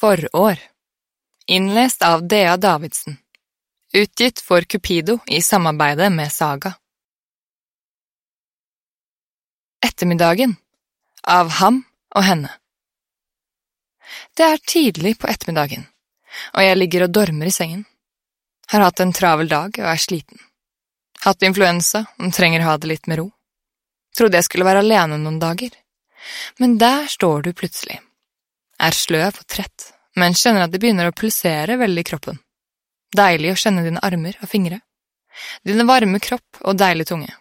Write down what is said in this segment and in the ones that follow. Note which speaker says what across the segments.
Speaker 1: Forår. Innlest av Dea Davidsen. Utgitt for Cupido i samarbeide med Saga. Ettermiddagen. Av ham og henne. Det er tidlig på ettermiddagen, og jeg ligger og dormer i sengen. Har hatt en travel dag og er sliten. Hatt influensa og trenger ha det litt med ro. Trodde jeg skulle være alene noen dager. Men der står du plutselig. Er sløv og trett, men kjenner at det begynner å pulsere veldig i kroppen. Deilig å kjenne dine armer og fingre. Dine varme kropp og deilig tunge.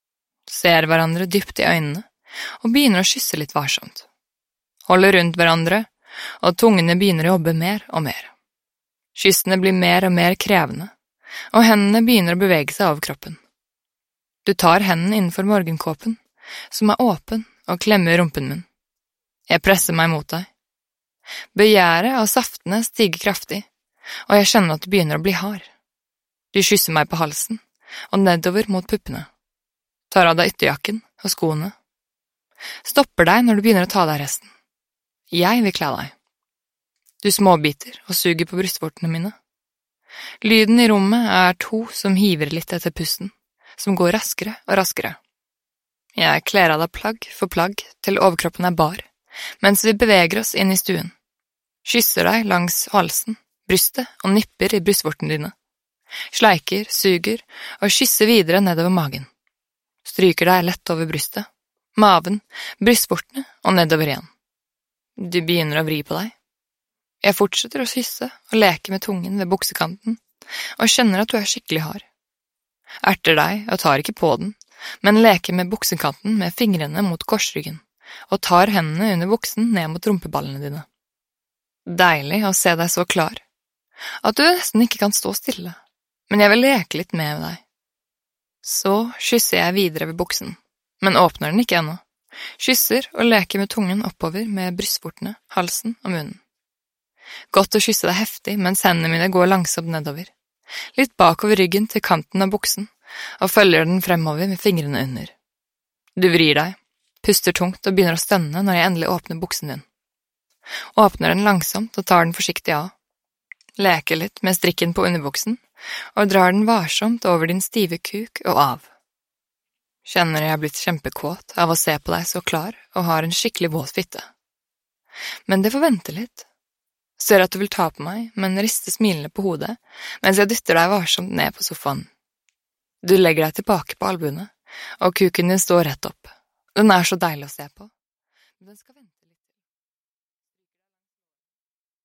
Speaker 1: Ser hverandre dypt i øynene, og begynner å kysse litt varsomt. Holder rundt hverandre, og tungene begynner å jobbe mer og mer. Kyssene blir mer og mer krevende, og hendene begynner å bevege seg over kroppen. Du tar hendene innenfor morgenkåpen, som er åpen, og klemmer rumpen min. Jeg presser meg mot deg. Begjæret av saftene stiger kraftig, og jeg kjenner at du begynner å bli hard. Du kysser meg på halsen, og nedover mot puppene. Tar av deg ytterjakken og skoene. Stopper deg når du begynner å ta deg resten. Jeg vil kle deg. Du småbiter og suger på brystvortene mine. Lyden i rommet er to som hiver litt etter pusten, som går raskere og raskere. Jeg kler av deg plagg for plagg til overkroppen er bar, mens vi beveger oss inn i stuen. Kysser deg langs halsen, brystet og nipper i brystvortene dine. Sleiker, suger og kysser videre nedover magen. Stryker deg lett over brystet, maven, brystvortene og nedover igjen. Du begynner å vri på deg. Jeg fortsetter å kysse og leke med tungen ved buksekanten, og kjenner at du er skikkelig hard. Erter deg og tar ikke på den, men leker med buksekanten med fingrene mot korsryggen, og tar hendene under buksen ned mot rumpeballene dine. Deilig å se deg så klar, at du nesten ikke kan stå stille, men jeg vil leke litt med deg. Så kysser jeg videre ved buksen, men åpner den ikke ennå. Kysser og leker med tungen oppover med brystvortene, halsen og munnen. Godt å kysse deg heftig mens hendene mine går langsomt nedover, litt bakover ryggen til kanten av buksen, og følger den fremover med fingrene under. Du vrir deg, puster tungt og begynner å stønne når jeg endelig åpner buksen din. Åpner den langsomt og tar den forsiktig av. Leker litt med strikken på underbuksen, og drar den varsomt over din stive kuk og av. Kjenner jeg er blitt kjempekåt av å se på deg så klar og har en skikkelig våt fitte. Men det får vente litt. Ser at du vil ta på meg, men rister smilende på hodet, mens jeg dytter deg varsomt ned på sofaen. Du legger deg tilbake på albuene, og kuken din står rett opp. Den er så deilig å se på.